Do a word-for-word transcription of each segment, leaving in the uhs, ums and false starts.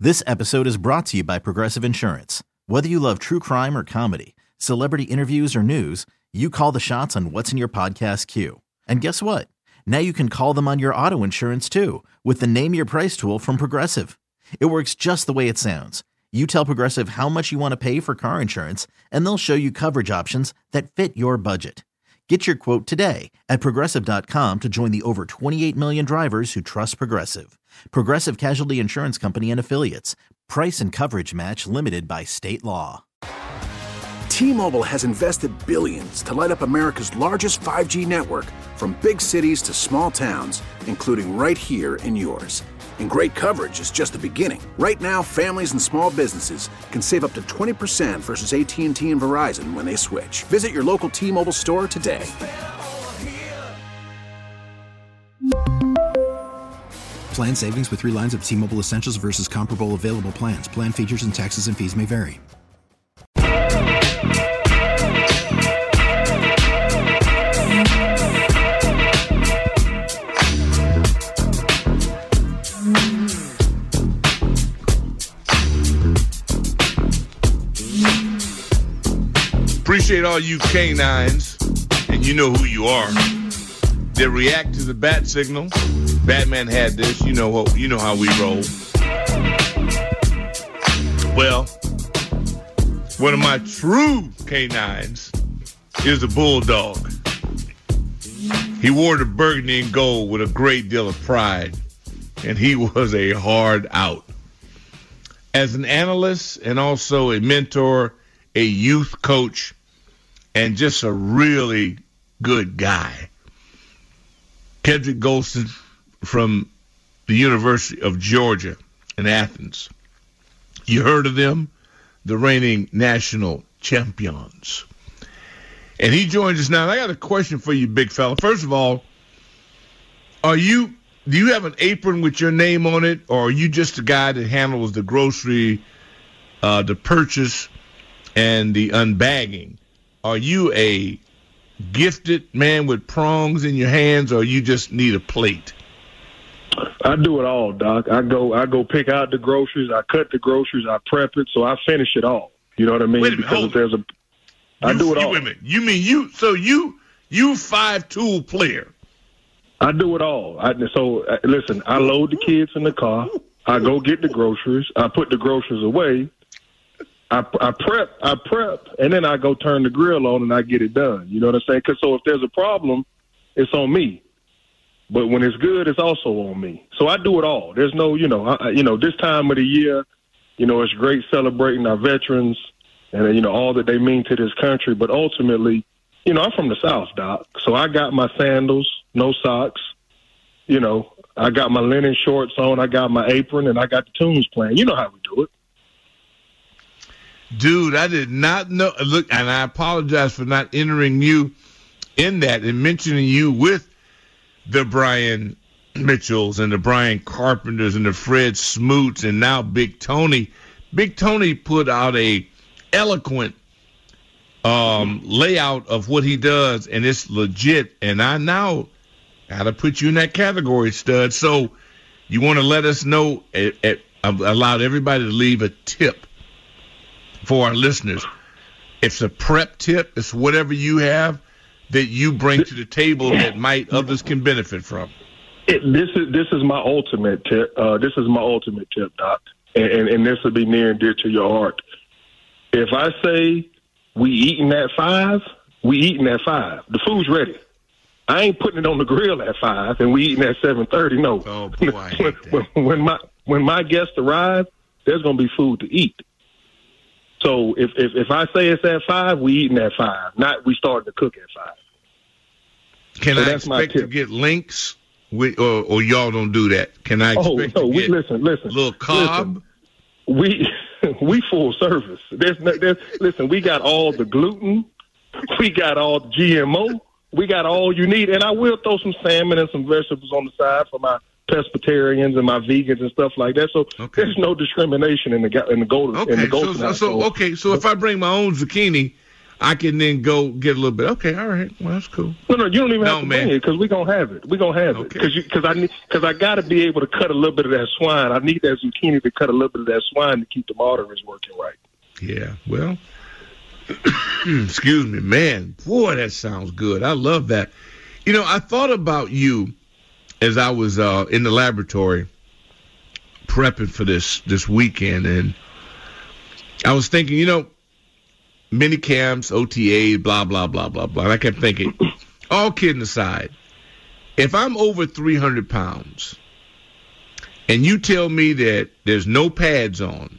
This episode is brought to you by Progressive Insurance. Whether you love true crime or comedy, celebrity interviews or news, you call the shots on what's in your podcast queue. And guess what? Now you can call them on your auto insurance too with the Name Your Price tool from Progressive. It works just the way it sounds. You tell Progressive how much you want to pay for car insurance, and they'll show you coverage options that fit your budget. Get your quote today at Progressive dot com to join the over twenty-eight million drivers who trust Progressive. Progressive Casualty Insurance Company and Affiliates. Price and coverage match limited by state law. T-Mobile has invested billions to light up America's largest five G network, from big cities to small towns, including right here in yours. And great coverage is just the beginning. Right now, families and small businesses can save up to twenty percent versus A T and T and Verizon when they switch. Visit your local T-Mobile store today. Plan savings with three lines of T-Mobile Essentials versus comparable available plans. Plan features and taxes and fees may vary. Appreciate all you canines, and you know who you are. They react to the bat signal. Batman had this. You know what? You know how we roll. Well, one of my true canines is a bulldog. He wore the burgundy and gold with a great deal of pride, and he was a hard out. As an analyst and also a mentor, a youth coach, and just a really good guy, Kedrick Golston from the University of Georgia in Athens. You heard of them? The reigning national champions. And he joins us now. And I got a question for you, big fella. First of all, are you do you have an apron with your name on it, or are you just a guy that handles the grocery, uh, the purchase, and the unbagging? Are you a gifted man with prongs in your hands, or you just need a plate? I do it all, Doc. I go I go pick out the groceries, I cut the groceries, I prep it, so I finish it all. You know what I mean? Wait a minute, because if there's a I you, do it you, all. Wait a minute. You mean you so you you five tool player. I do it all. I, so uh, listen, I load the kids in the car, I go get the groceries, I put the groceries away. I, I prep, I prep, and then I go turn the grill on and I get it done. You know what I'm saying? Cause so if there's a problem, it's on me. But when it's good, it's also on me. So I do it all. There's no, you know, I, you know, this time of the year, you know, it's great celebrating our veterans and, you know, all that they mean to this country. But ultimately, you know, I'm from the South, Doc. So I got my sandals, no socks. You know, I got my linen shorts on. I got my apron, and I got the tunes playing. You know how we do it. Dude, I did not know. Look, and I apologize for not entering you in that and mentioning you with the Brian Mitchells and the Brian Carpenters and the Fred Smoots and now Big Tony. Big Tony put out a eloquent um, layout of what he does, and it's legit. And I now got to put you in that category, stud. So you want to let us know, it, it, I've allowed everybody to leave a tip for our listeners. It's a prep tip. It's whatever you have that you bring to the table that might others can benefit from. It, this is this is my ultimate tip. Uh, this is my ultimate tip, Doc, and, and, and this will be near and dear to your heart. If I say we eating at five, we eating at five. The food's ready. I ain't putting it on the grill at five, and we eating at seven thirty. No. Oh boy, I hate that. when, when my when my guests arrive, there's gonna be food to eat. So if, if if I say it's at five, we eating at five. Not we starting to cook at five. Can so I that's expect to get links, with, or, or y'all don't do that? Can I expect oh, no, to we, get listen, listen, a little cob? Listen, we we full service. There's, no, there's listen. We got all the gluten. We got all the G M O. We got all you need, and I will throw some salmon and some vegetables on the side for my pescatarians and my vegans and stuff like that. So okay. There's no discrimination in the in the golden okay. in the golden so, so, so okay, so if I bring my own zucchini, I can then go get a little bit. Okay, all right. Well, that's cool. No, no, you don't even no, have to man. bring it because we're going to have it. We're going to have okay. it. Because because I, cause I got to be able to cut a little bit of that swine. I need that zucchini to cut a little bit of that swine to keep the arteries working right. Yeah, well, excuse me, man. Boy, that sounds good. I love that. You know, I thought about you as I was uh, in the laboratory prepping for this this weekend, and I was thinking, you know, mini camps, O T A, blah, blah, blah, blah, blah. And I kept thinking, all kidding aside, if I'm over three hundred pounds and you tell me that there's no pads on,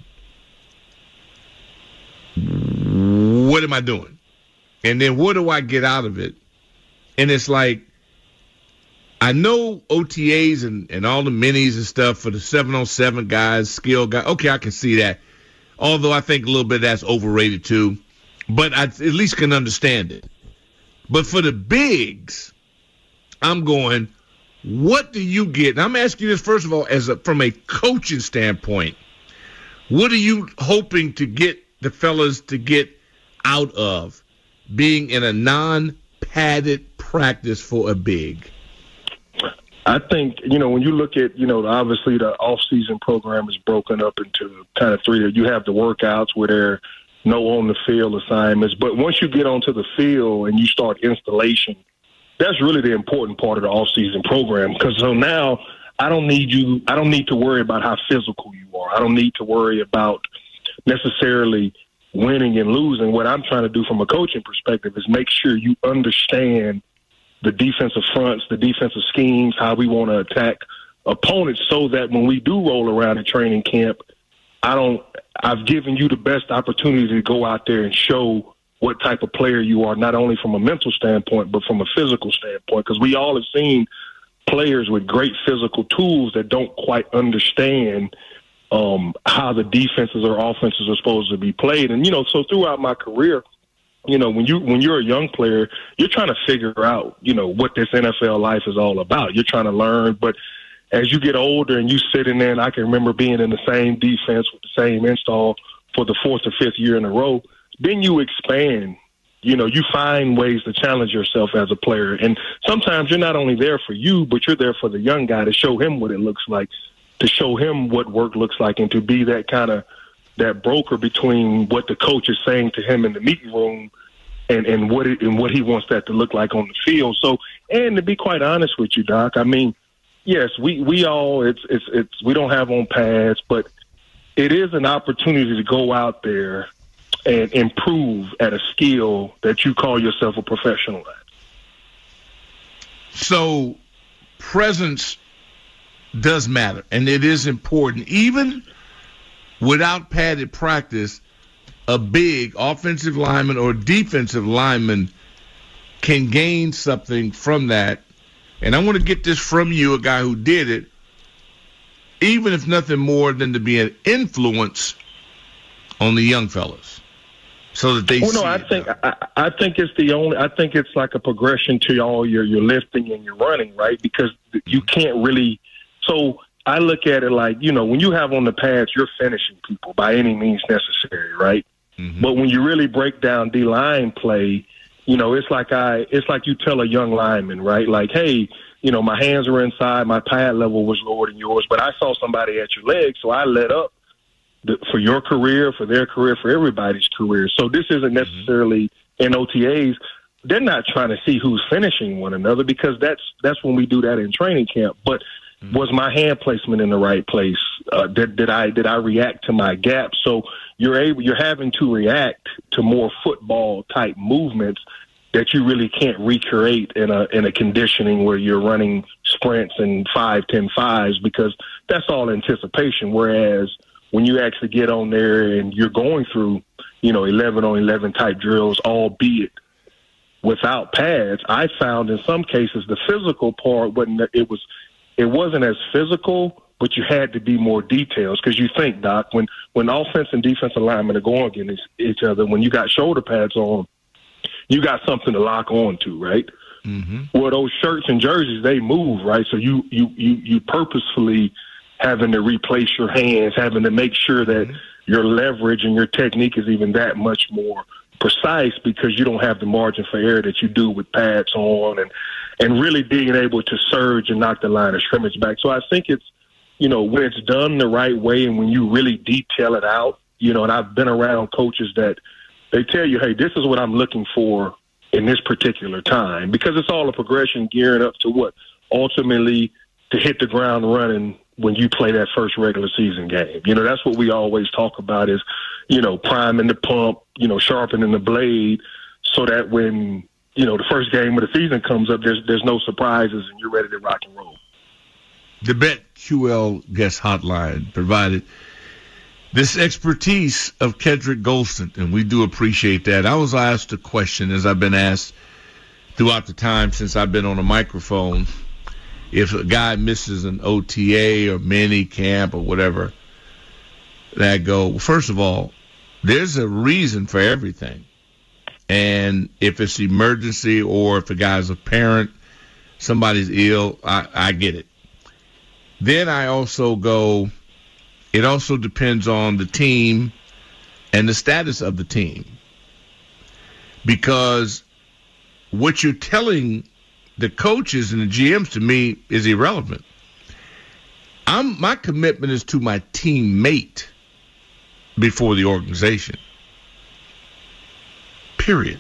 what am I doing? And then what do I get out of it? And it's like, I know O T As and, and all the minis and stuff for the seven on seven guys, skill guys. Okay, I can see that. Although I think a little bit of that's overrated too. But I at least can understand it. But for the bigs, I'm going, what do you get? And I'm asking you this, first of all, as a, from a coaching standpoint. What are you hoping to get the fellas to get out of being in a non-padded practice for a big? I think, you know, when you look at, you know, obviously the off-season program is broken up into kind of three. You have the workouts where there are no on-the-field assignments. But once you get onto the field and you start installation, that's really the important part of the off-season program. Because so now I don't need you – I don't need to worry about how physical you are. I don't need to worry about necessarily winning and losing. What I'm trying to do from a coaching perspective is make sure you understand the defensive fronts, the defensive schemes, how we want to attack opponents so that when we do roll around in training camp, I don't – I've given you the best opportunity to go out there and show what type of player you are, not only from a mental standpoint, but from a physical standpoint. Because we all have seen players with great physical tools that don't quite understand um, how the defenses or offenses are supposed to be played. And, you know, so throughout my career, you know, when you when you're a young player, you're trying to figure out, you know, what this N F L life is all about. You're trying to learn, but as you get older and you sit in there, and I can remember being in the same defense with the same install for the fourth or fifth year in a row, then you expand. You know, you find ways to challenge yourself as a player. And sometimes you're not only there for you, but you're there for the young guy to show him what it looks like, to show him what work looks like, and to be that kind of that broker between what the coach is saying to him in the meeting room and, and what it, and what he wants that to look like on the field. So, and to be quite honest with you, Doc, I mean, yes, we, we all, it's, it's, it's, we don't have on pads, but it is an opportunity to go out there and improve at a skill that you call yourself a professional at. So presence does matter, and it is important. Even without padded practice, a big offensive lineman or defensive lineman can gain something from that. And I want to get this from you, a guy who did it, even if nothing more than to be an influence on the young fellas, so that they well, see no, I it. think I, I think it's the only. I think it's like a progression to all your your lifting and your running, right? Because you can't really. So I look at it like, you know, when you have on the pads, you're finishing people by any means necessary, right? Mm-hmm. But when you really break down D-line play, you know, it's like I, it's like you tell a young lineman, right? Like, hey, you know, my hands are inside, my pad level was lower than yours, but I saw somebody at your leg, so I let up the, for your career, for their career, for everybody's career. So this isn't necessarily mm-hmm. in O T As. They're not trying to see who's finishing one another, because that's that's when we do that in training camp. But mm-hmm. was my hand placement in the right place? Uh, did, did I did I react to my gap? So you're able, you're having to react to more football type movements that you really can't recreate in a in a conditioning where you're running sprints and five, ten fives, because that's all anticipation. Whereas when you actually get on there and you're going through, you know, eleven on eleven type drills, albeit without pads, I found in some cases the physical part wasn't it was it wasn't as physical, but you had to be more details, because you think, Doc, when when offense and defensive linemen are going against each other, when you got shoulder pads on, you got something to lock on to, right? Mm-hmm. Well, those shirts and jerseys, they move, right? So you you you you purposefully having to replace your hands, having to make sure that mm-hmm. your leverage and your technique is even that much more precise because you don't have the margin for error that you do with pads on and, and really being able to surge and knock the line of scrimmage back. So I think it's, you know, when it's done the right way and when you really detail it out, you know, and I've been around coaches that they tell you, hey, this is what I'm looking for in this particular time, because it's all a progression gearing up to what ultimately to hit the ground running when you play that first regular season game. You know, that's what we always talk about is, you know, priming the pump, you know, sharpening the blade so that when, you know, the first game of the season comes up, there's there's no surprises and you're ready to rock and roll. The BetQL guest hotline provided this expertise of Kedrick Golston, and we do appreciate that. I was asked a question, as I've been asked throughout the time since I've been on a microphone, if a guy misses an O T A or mini camp or whatever, that go, well, first of all, there's a reason for everything. And if it's emergency or if the guy's a parent, somebody's ill, I, I get it. Then I also go, it also depends on the team and the status of the team. Because what you're telling the coaches and the G Ms to me is irrelevant. I'm my commitment is to my teammate before the organization. Period.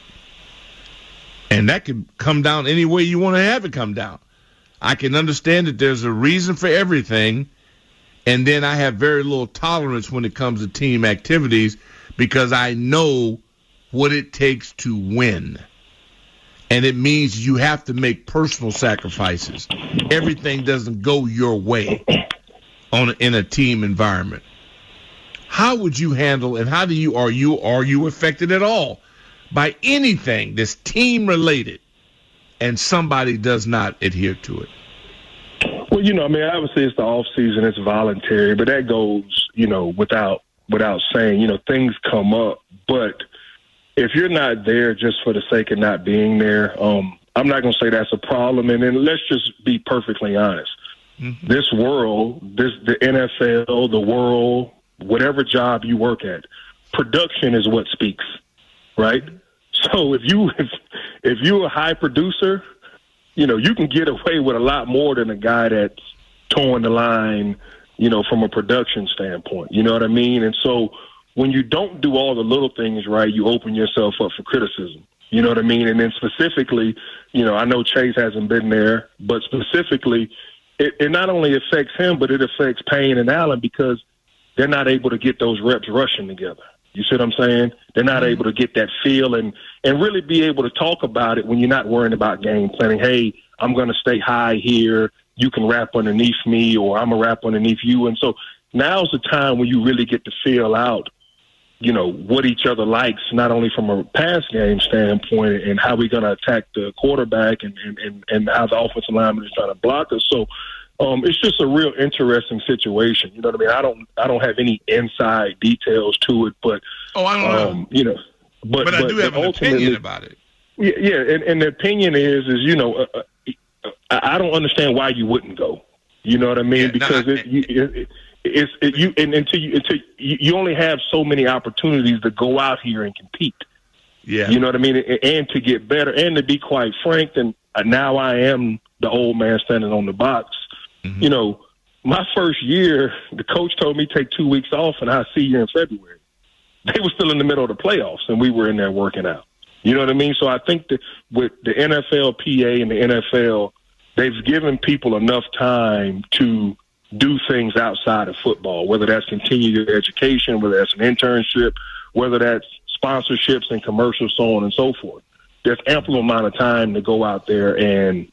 And that can come down any way you want to have it come down. I can understand that there's a reason for everything, and then I have very little tolerance when it comes to team activities because I know what it takes to win. And it means you have to make personal sacrifices. Everything doesn't go your way on in a team environment. How would you handle and how do you are you are you affected at all by anything that's team related and somebody does not adhere to it? Well, you know, I mean, obviously it's the off season, it's voluntary, but that goes, you know, without without saying, you know, things come up, but if you're not there just for the sake of not being there, um, I'm not going to say that's a problem. And then let's just be perfectly honest. Mm-hmm. This world, this the N F L, the world, whatever job you work at, production is what speaks, right? So if you if, if you're a high producer, you know, you can get away with a lot more than a guy that's towing the line, you know, from a production standpoint. You know what I mean? And so when you don't do all the little things right, you open yourself up for criticism. You know what I mean? And then specifically, you know, I know Chase hasn't been there, but specifically, it, it not only affects him, but it affects Payne and Allen because they're not able to get those reps rushing together. You see what I'm saying? They're not able to get that feel and, and really be able to talk about it when you're not worrying about game planning. Hey, I'm going to stay high here. You can wrap underneath me, or I'm going to wrap underneath you. And so now's the time when you really get to feel out, you know, what each other likes, not only from a pass game standpoint and how we're going to attack the quarterback and, and, and, and how the offensive lineman is trying to block us. So um, it's just a real interesting situation. You know what I mean? I don't I don't have any inside details to it, but, oh, I don't um, know. you know, but, but I but, do have but an opinion about it. Yeah, yeah, and, and the opinion is, is you know, uh, uh, I don't understand why you wouldn't go. You know what I mean? Yeah, because no, I, it, you, it, it, it's it, you and until you until you, you only have so many opportunities to go out here and compete. Yeah, you know what I mean, and, and to get better, and to be quite frank, and now I am the old man standing on the box. Mm-hmm. You know, my first year, the coach told me take two weeks off, and I'll see you in February. They were still in the middle of the playoffs, and we were in there working out. You know what I mean? So I think that with the N F L P A and the N F L, they've given people enough time to do things outside of football, whether that's continue their education, whether that's an internship, whether that's sponsorships and commercials, so on and so forth. There's ample amount of time to go out there and,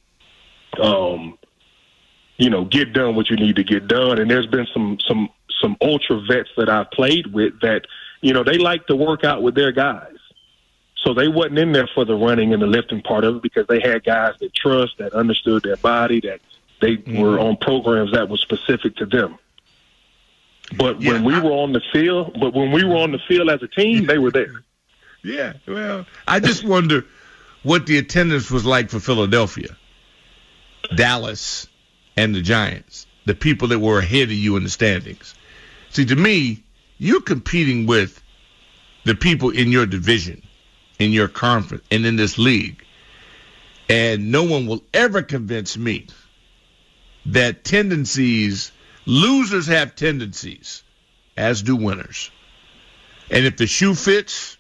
um, you know, get done what you need to get done. And there's been some some some ultra vets that I've played with that, you know, they like to work out with their guys. So they wasn't in there for the running and the lifting part of it because they had guys that trust, that understood their body, that they mm-hmm. were on programs that were specific to them. But yeah, when we I, were on the field, but when we were on the field as a team, they were there. Yeah, well, I just wonder what the attendance was like for Philadelphia, Dallas, and the Giants, the people that were ahead of you in the standings. See, to me, you're competing with the people in your division. in your conference and in this league. And no one will ever convince me that tendencies, losers have tendencies, as do winners. And if the shoe fits,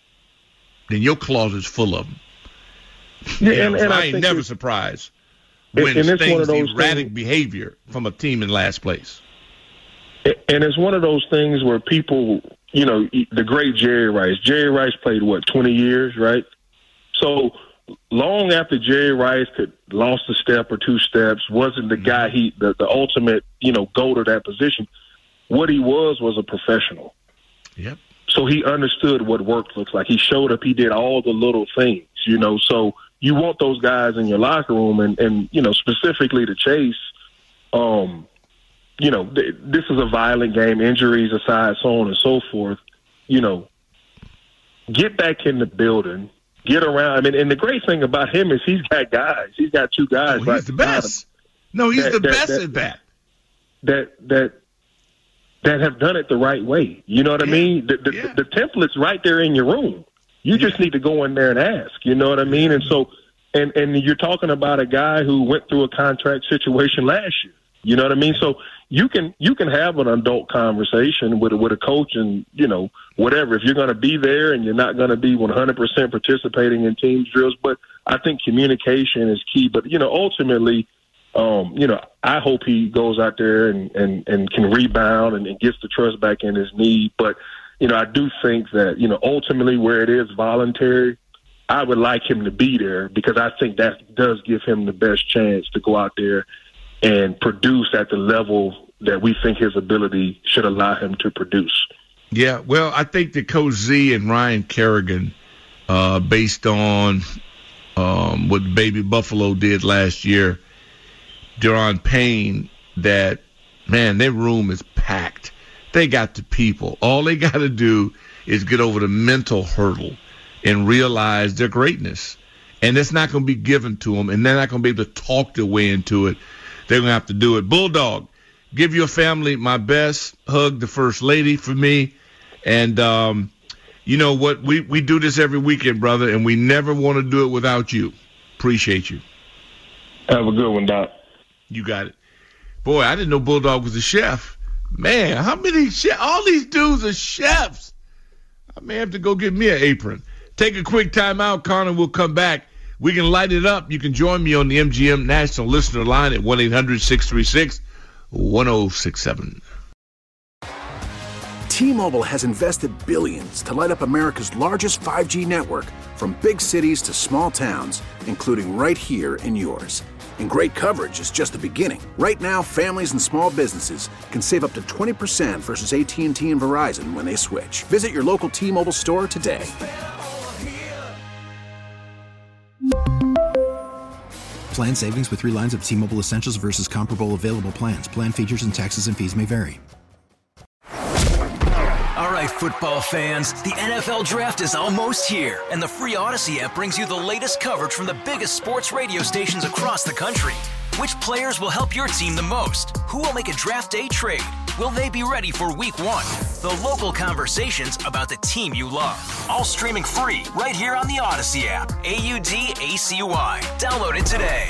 then your closet's full of them. Yeah, you and, know, and so I, I ain't think never it's, surprised and, when and it's things, one of those erratic things, behavior from a team in last place. And it's one of those things where people, you know, the great Jerry Rice. Jerry Rice played, what, twenty years, right? So long after Jerry Rice could lost a step or two steps, wasn't the guy he, the, the ultimate, you know, go to that position. What he was was a professional. Yep. So he understood what work looks like. He showed up. He did all the little things, you know. So you want those guys in your locker room, and, and you know, specifically to Chase, um, you know, th- this is a violent game, injuries aside, so on and so forth. You know, get back in the building, get around. I mean, and the great thing about him is he's got guys. He's got two guys. Oh, right he's the best. No, he's that, the that, best that, at that. That that that have done it the right way. You know what yeah. I mean? The, the, yeah. the template's right there in your room. You yeah. just need to go in there and ask. You know what I mean? And so, and and you're talking about a guy who went through a contract situation last year. You know what I mean? So you can you can have an adult conversation with a, with a coach, and you know whatever. If you're going to be there and you're not going to be one hundred percent participating in team drills, but I think communication is key. But you know, ultimately, um, you know, I hope he goes out there and and, and can rebound and, and gets the trust back in his knee. But you know, I do think that you know ultimately where it is voluntary, I would like him to be there because I think that does give him the best chance to go out there and produce at the level that we think his ability should allow him to produce. Yeah, well, I think that Coach Z and Ryan Kerrigan, uh, based on um, what Baby Buffalo did last year, Deron Payne, that, man, their room is packed. They got the people. All they got to do is get over the mental hurdle and realize their greatness. And it's not going to be given to them, and they're not going to be able to talk their way into it. They're going to have to do it. Bulldog, give your family my best. Hug the First Lady for me. And um, you know what? We, we do this every weekend, brother, and we never want to do it without you. Appreciate you. Have a good one, Doc. You got it. Boy, I didn't know Bulldog was a chef. Man, how many chefs? All these dudes are chefs. I may have to go get me an apron. Take a quick time out, Connor. We'll come back. We can light it up. You can join me on the M G M National Listener Line at one eight hundred six three six one oh six seven. T-Mobile has invested billions to light up America's largest five G network, from big cities to small towns, including right here in yours. And great coverage is just the beginning. Right now, families and small businesses can save up to twenty percent versus A T and T and Verizon when they switch. Visit your local T-Mobile store today. Plan savings with three lines of T-Mobile Essentials versus comparable available plans. Plan features and taxes and fees may vary. All right, football fans, the N F L Draft is almost here, and the free Odyssey app brings you the latest coverage from the biggest sports radio stations across the country. Which players will help your team the most? Who will make a draft day trade? Will they be ready for week one? The local conversations about the team you love. All streaming free right here on the Odyssey app. A U D A C Y. Download it today.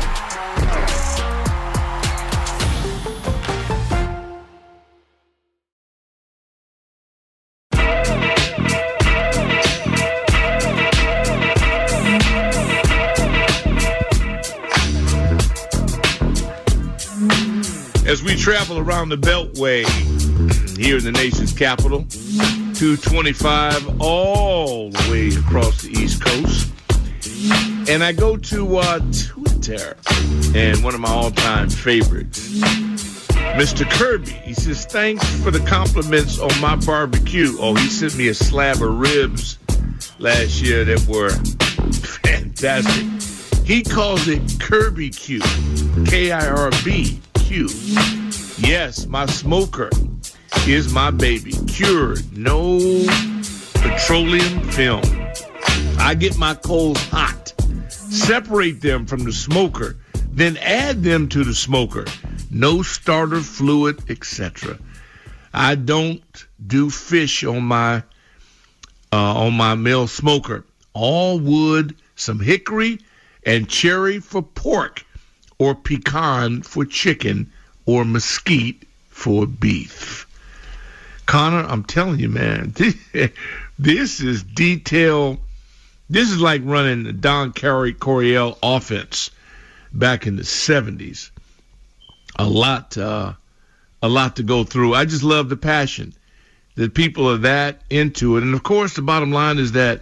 As we travel around the Beltway here in the nation's capital, two twenty-five all the way across the East Coast. And I go to uh, Twitter, and one of my all-time favorites, Mister Kirby. He says, thanks for the compliments on my barbecue. Oh, he sent me a slab of ribs last year that were fantastic. He calls it Kirby Q, K I R B Q. Yes, my smoker is my baby. Cured, no petroleum film. I get my coals hot, separate them from the smoker, then add them to the smoker. No starter fluid, et cetera. I don't do fish on my uh, on my mill smoker. all wood, some hickory, and cherry for pork, or pecan for chicken, or mesquite for beef. Connor, I'm telling you, man, this, this is detail. This is like running the Don Coryell offense back in the seventies. A lot, uh, a lot to go through. I just love the passion that people are that into it. And, of course, the bottom line is that,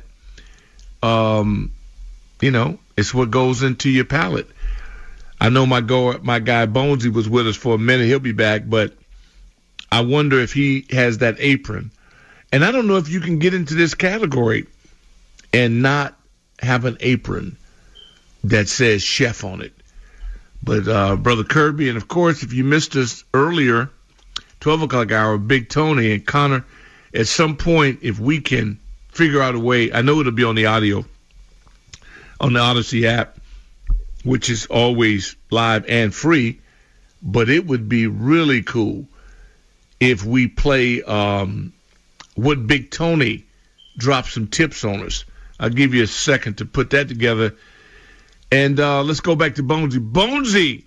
um, you know, it's what goes into your palate. I know my go, my guy Bonesy was with us for a minute. He'll be back, but I wonder if he has that apron. And I don't know if you can get into this category and not have an apron that says chef on it. But uh, Brother Kirby, and, of course, if you missed us earlier, twelve o'clock hour, Big Tony and Connor, at some point, if we can figure out a way, I know it'll be on the audio, on the Odyssey app, which is always live and free, but it would be really cool if we play um, what Big Tony dropped some tips on us. I'll give you a second to put that together. And uh, let's go back to Bonesy. Bonesy,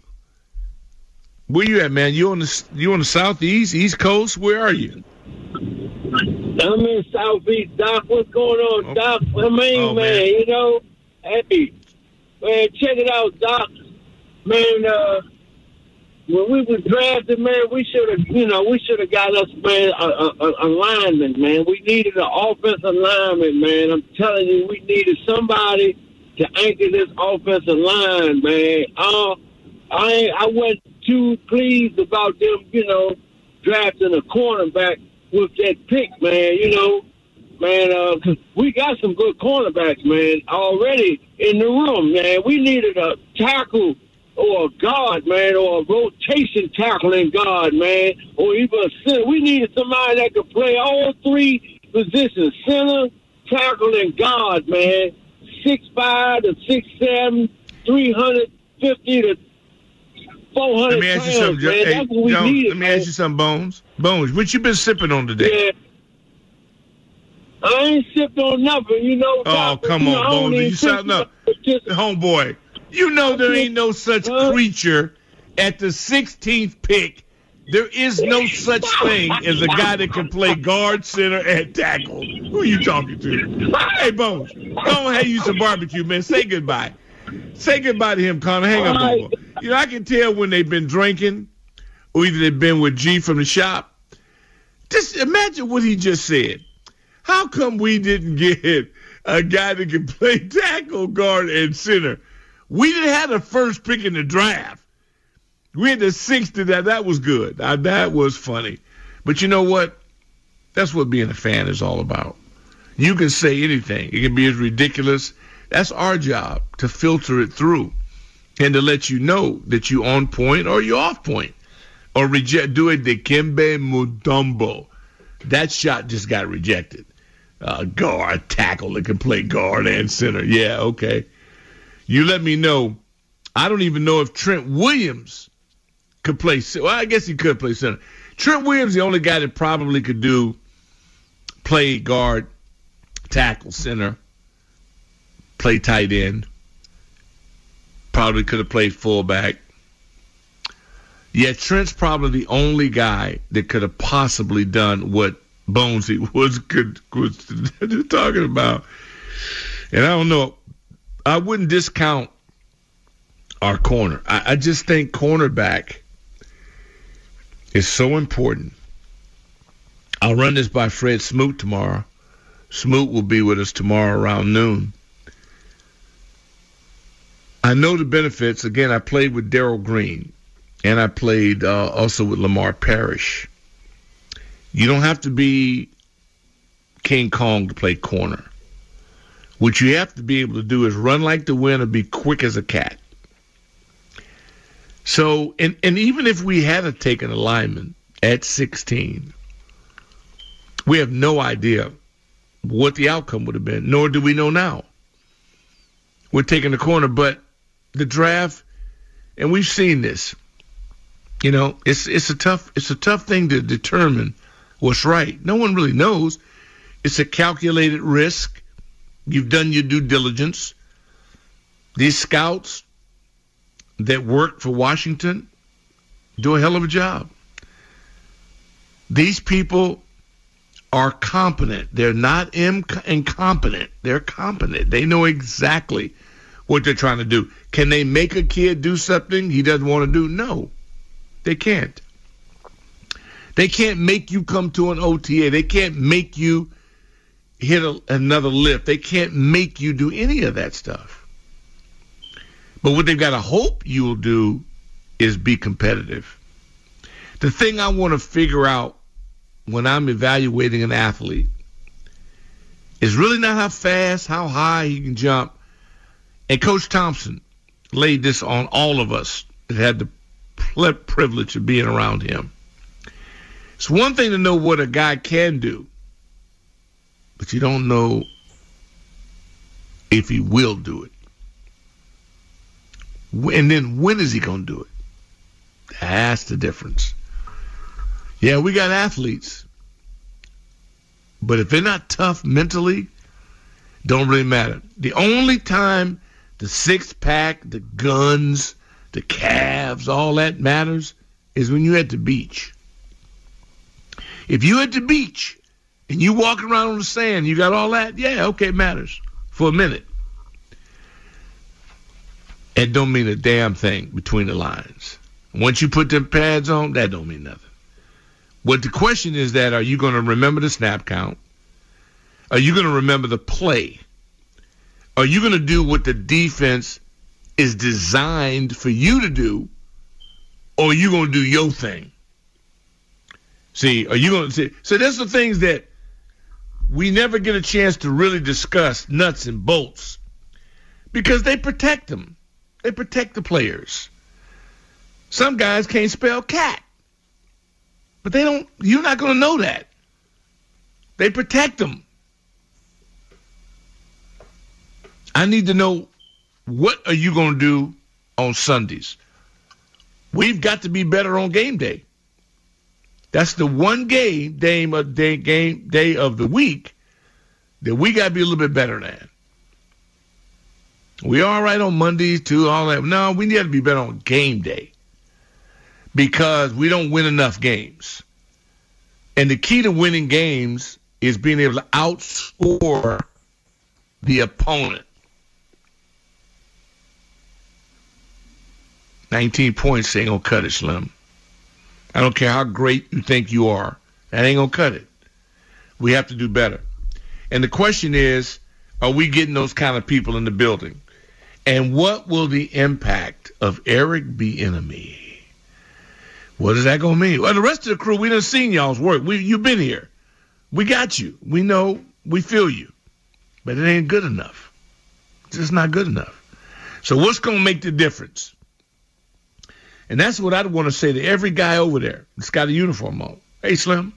where you at, man? You on the you on the southeast, east coast? Where are you? I'm in southeast, Doc. What's going on, Doc? I mean, oh, man, man, you know, hey, man, check it out, Doc. Man, uh, when we was drafted, man, we should have, you know, we should have got us, man, a, a, a, a lineman, man. We needed an offensive lineman, man. I'm telling you, we needed somebody to anchor this offensive line, man. Uh, I I wasn't too pleased about them, you know, drafting a cornerback with that pick, man. You know, man, uh, 'cause we got some good cornerbacks, man, already in the room, man. We needed a tackle or a guard, man, or a rotation tackling guard, man, or even a center. We needed somebody that could play all three positions, center, tackle, and guard, man. six five to six seven, three fifty to four hundred Let me ask you pounds, something, man. hey, That's what we Jones, needed, let me man. ask you something, Bones. Bones, what you been sipping on today? Yeah. I ain't sipped on nothing, you know. Oh, Doc, come you know, on, I don't Bones. even You sound think up. about this. Homeboy, you know there ain't no such Huh? creature at the sixteenth pick. There is no such thing as a guy that can play guard, center, and tackle. Who are you talking to? Hey, Bones, go and have you some barbecue, man. Say goodbye. Say goodbye to him, Connor. Hang up on him. You know, I can tell when they've been drinking or either they've been with G from the shop. Just imagine what he just said. How come we didn't get a guy that can play tackle, guard, and center? We didn't have the first pick in the draft. We had the sixth to that. That was good. Uh, that was funny. But you know what? That's what being a fan is all about. You can say anything. It can be as ridiculous. That's our job, to filter it through and to let you know that you're on point or you're off point. Or reject, do a Dikembe Mutombo. That shot just got rejected. Uh, guard, tackle that can play guard and center. Yeah, okay. You let me know. I don't even know if Trent Williams could play. Well, I guess he could play center. Trent Williams, the only guy that probably could do play guard, tackle, center, play tight end. Probably could have played fullback. Yeah, Trent's probably the only guy that could have possibly done what Bonesy was could was talking about. And I don't know. I wouldn't discount our corner. I, I just think cornerback is so important. I'll run this by Fred Smoot tomorrow. Smoot will be with us tomorrow around noon. I know the benefits. Again, I played with Darryl Green, and I played uh, also with Lamar Parrish. You don't have to be King Kong to play corner. What you have to be able to do is run like the wind or be quick as a cat. So, and, and even if we had taken a lineman at sixteen, we have no idea what the outcome would have been, nor do we know now. We're taking the corner, but the draft, and we've seen this, you know, it's it's a tough it's a tough thing to determine what's right. No one really knows. It's a calculated risk. you've done your due diligence. These scouts that work for Washington do a hell of a job. These people are competent. They're not inc- incompetent. They're competent. They know exactly what they're trying to do. Can they make a kid do something he doesn't want to do? No, they can't. They can't make you come to an O T A. They can't make you hit a, another lift. They can't make you do any of that stuff. But what they've got to hope you'll do is be competitive. The thing I want to figure out when I'm evaluating an athlete is really not how fast, how high he can jump. And Coach Thompson laid this on all of us that had the privilege of being around him. It's one thing to know what a guy can do, but you don't know if he will do it. And then when is he going to do it? That's the difference. Yeah, we got athletes, but if they're not tough mentally, don't really matter. The only time the six-pack, the guns, the calves, all that matters is when you're at the beach. If you're at the beach and you walk around on the sand, you got all that, yeah, okay, it matters for a minute. It don't mean a damn thing between the lines. Once you put them pads on, that don't mean nothing. What the question is that, are you going to remember the snap count? Are you going to remember the play? Are you going to do what the defense is designed for you to do, or are you going to do your thing? See, are you going to see? So there's the things that we never get a chance to really discuss, nuts and bolts, because they protect them. They protect the players. Some guys can't spell cat, but they don't. You're not going to know that. They protect them. I need to know, what are you going to do on Sundays? We've got to be better on game day. That's the one game day, day, game day of the week that we got to be a little bit better than. We all right on Mondays too, all that. No, we need to be better on game day because we don't win enough games. And the key to winning games is being able to outscore the opponent. nineteen points ain't going to cut it, Slim. I don't care how great you think you are. That ain't going to cut it. We have to do better. And the question is, are we getting those kind of people in the building? And what will the impact of Eric Bieniemy? What is that going to mean? Well, the rest of the crew, we done seen y'all's work. We, you've been here. We got you. We know. We feel you. But it ain't good enough. It's just not good enough. So what's going to make the difference? And that's what I'd want to say to every guy over there that's got a uniform on. Hey, Slim,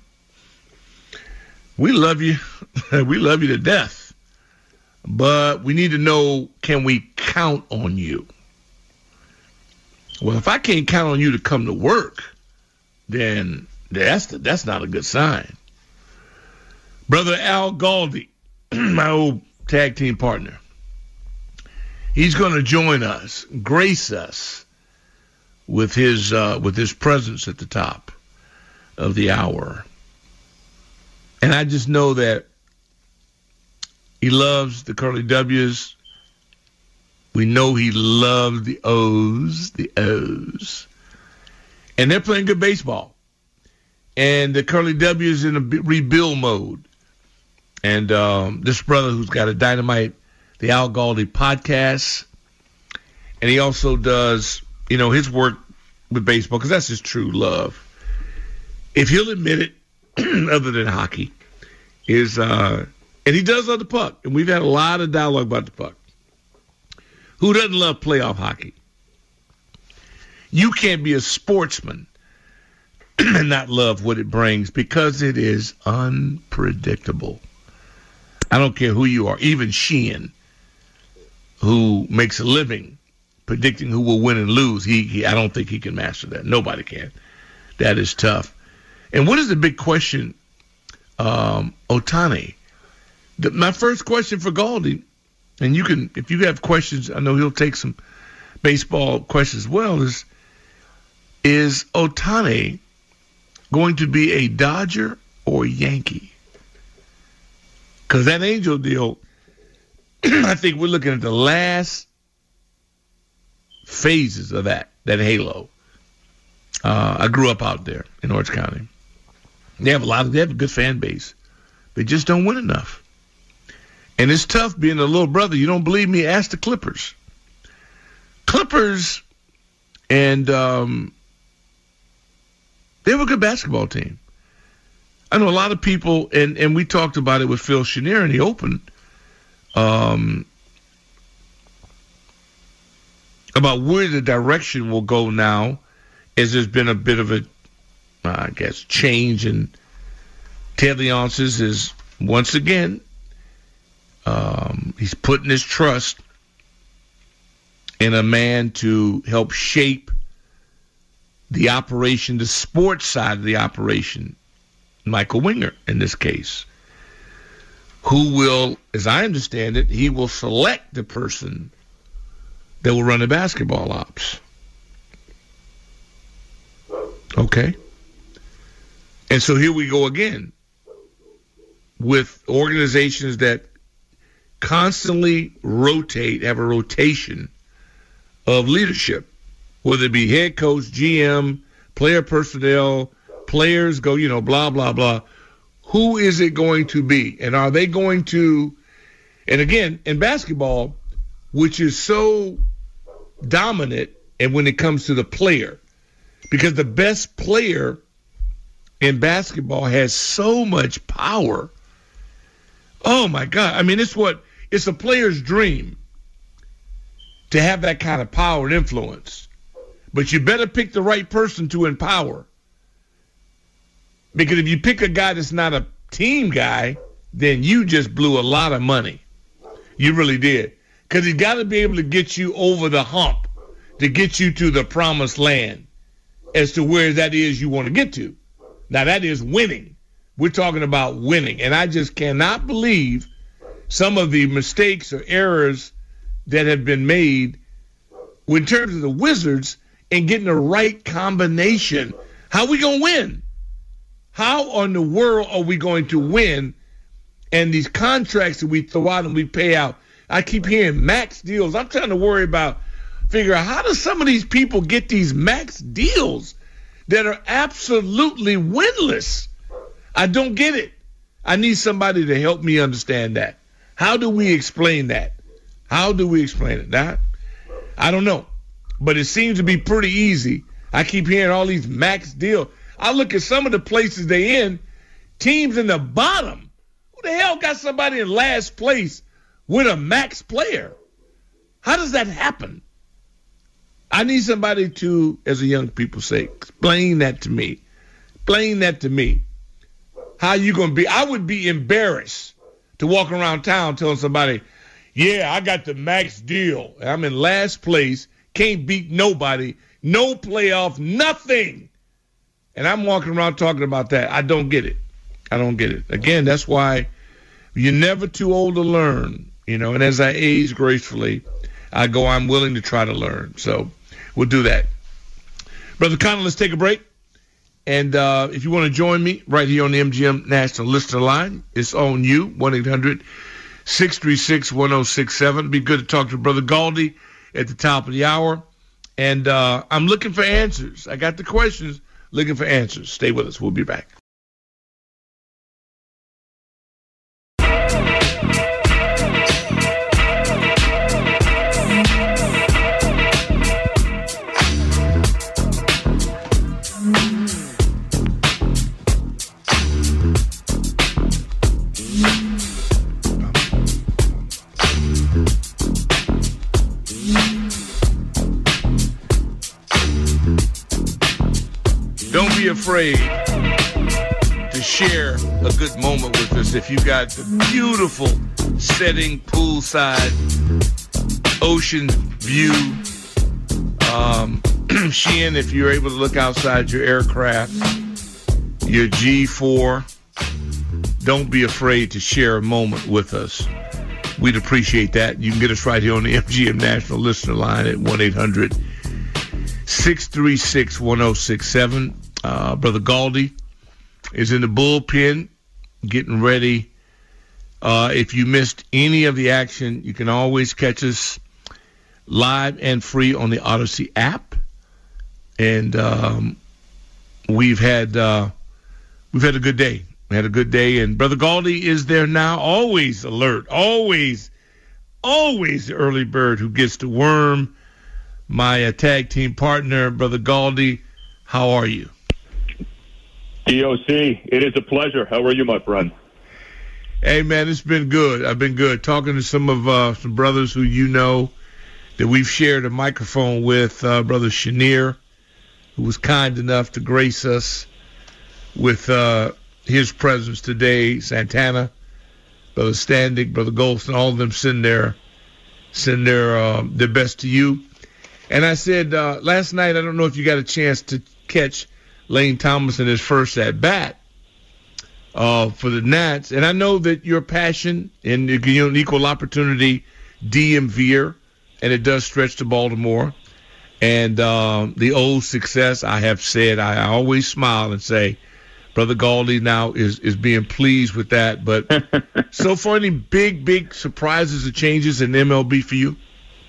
we love you. We love you to death. But we need to know, can we count on you? Well, if I can't count on you to come to work, then that's the, that's not a good sign. Brother Al Galdi, my old tag team partner, he's going to join us, grace us with his uh, with his presence at the top of the hour. And I just know that he loves the Curly W's. We know he loves the O's, the O's. And they're playing good baseball. And the Curly W is in a rebuild mode. And um, this brother who's got a Dynamite, the Al Galdi podcast, and he also does, you know, his work with baseball, because that's his true love. If he'll admit it, other than hockey, is, uh, and he does love the puck. And we've had a lot of dialogue about the puck. Who doesn't love playoff hockey? You can't be a sportsman and not love what it brings, because it is unpredictable. I don't care who you are, even Sheehan, who makes a living predicting who will win and lose. He, he, I don't think he can master that. Nobody can. That is tough. And what is the big question? Um, Ohtani, the, my first question for Galdi, and you can, if you have questions, I know he'll take some baseball questions as well, is, is Ohtani going to be a Dodger or a Yankee? Because that Angel deal, I think we're looking at the last phases of that, that halo. Uh, I grew up out there in Orange County. They have a lot of, they have a good fan base. They just don't win enough. And it's tough being a little brother. You don't believe me? Ask the Clippers. Clippers, and um, they have a good basketball team. I know a lot of people, and, and we talked about it with Phil Chenier in the Open, um, about where the direction will go now, as there's been a bit of a, uh, I guess, change in Ted Leonsis is, once again, um, he's putting his trust in a man to help shape the operation, the sports side of the operation, Michael Winger in this case, who will, as I understand it, he will select the person that will run the basketball ops. Okay? And so here we go again with organizations that constantly rotate, have a rotation of leadership, whether it be head coach, G M, player personnel, players go, you know, blah, blah, blah. Who is it going to be? And are they going to, and again, in basketball, which is so dominant, and when it comes to the player, because the best player in basketball has so much power. Oh, my God. I mean, it's what, it's a player's dream to have that kind of power and influence. But you better pick the right person to empower. Because if you pick a guy that's not a team guy, then you just blew a lot of money. You really did. Because he's got to be able to get you over the hump, to get you to the promised land as to where that is you want to get to. Now, that is winning. We're talking about winning. And I just cannot believe some of the mistakes or errors that have been made in terms of the Wizards and getting the right combination. How are we going to win? How in the world are we going to win? And these contracts that we throw out and we pay out, I keep hearing max deals. I'm trying to worry about, figure out how do some of these people get these max deals that are absolutely winless? I don't get it. I need somebody to help me understand that. How do we explain that? How do we explain it? That, I don't know. But it seems to be pretty easy. I keep hearing all these max deals. I look at some of the places they in, teams in the bottom. Who the hell got somebody in last place with a max player? How does that happen? I need somebody to, as the young people say, explain that to me. Explain that to me. How you going to be? I would be embarrassed to walk around town telling somebody, yeah, I got the max deal. I'm in last place, can't beat nobody, no playoff, nothing. And I'm walking around talking about that. I don't get it. I don't get it. Again, that's why you're never too old to learn, you know, and as I age gracefully, I go, I'm willing to try to learn. So we'll do that. Brother Connor, let's take a break. And uh, if you want to join me right here on the M G M National Listener Line, it's on you, one eight hundred six three six one oh six seven. It'd be good to talk to Brother Galdi at the top of the hour. And uh, I'm looking for answers. I got the questions, looking for answers. Stay with us. We'll be back. Don't be afraid to share a good moment with us if you got the beautiful setting, poolside, ocean view. Um, Sheehan, if you're able to look outside your aircraft, your G four, don't be afraid to share a moment with us. We'd appreciate that. You can get us right here on the M G M National Listener Line at one eight hundred six three six one oh six seven. Uh, Brother Galdi is in the bullpen getting ready. Uh, if you missed any of the action, you can always catch us live and free on the Odyssey app. And um, we've had uh, we've had a good day. We had a good day, and Brother Galdi is there now, always alert, always, always the early bird who gets to worm my uh, tag team partner. Brother Galdi, how are you? D O C, it is a pleasure. How are you, my friend? Hey, man, it's been good. I've been good. Talking to some of uh, some brothers who you know that we've shared a microphone with, uh, Brother Chenier, who was kind enough to grace us with uh, his presence today, Santana, Brother Standig, Brother Golston, all of them send their send their uh, their best to you. And I said uh, last night, I don't know if you got a chance to catch Lane Thomas in his first at bat uh, for the Nats, and I know that your passion and you know, an equal opportunity D M V-er, and it does stretch to Baltimore. And uh, the old success, I have said, I always smile and say, Brother Galdi now is, is being pleased with that. But so far, any big, big surprises or changes in M L B for you?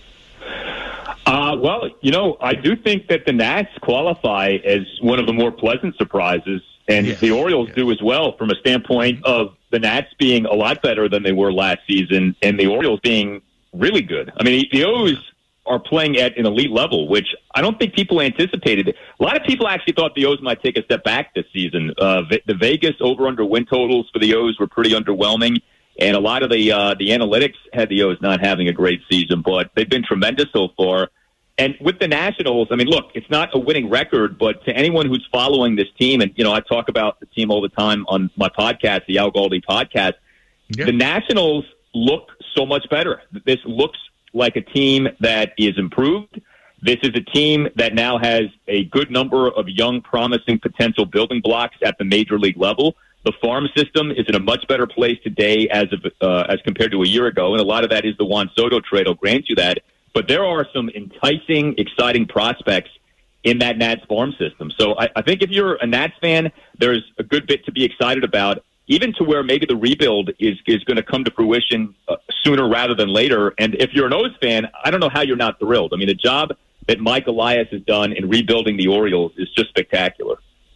Uh, well, you know, I do think that the Nats qualify as one of the more pleasant surprises, and yes, the Orioles yes. do as well, from a standpoint of the Nats being a lot better than they were last season and the Orioles being really good. I mean, the O's are playing at an elite level, which I don't think people anticipated. A lot of people actually thought the O's might take a step back this season. Uh, the Vegas over-under win totals for the O's were pretty underwhelming, and a lot of the uh, the analytics had the O's not having a great season, but they've been tremendous so far. And with the Nationals, I mean, look, it's not a winning record, but to anyone who's following this team, and, you know, I talk about the team all the time on my podcast, the Al Galdi podcast, yeah. the Nationals look so much better. This looks like a team that is improved. This is a team that now has a good number of young, promising potential building blocks at the major league level. The farm system is in a much better place today as of, uh, as compared to a year ago, and a lot of that is the Juan Soto trade. I'll grant you that. But there are some enticing, exciting prospects in that Nats farm system. So I, I think if you're a Nats fan, there's a good bit to be excited about, even to where maybe the rebuild is, is going to come to fruition uh, sooner rather than later. And if you're an O's fan, I don't know how you're not thrilled. I mean, the job that Mike Elias has done in rebuilding the Orioles is just spectacular.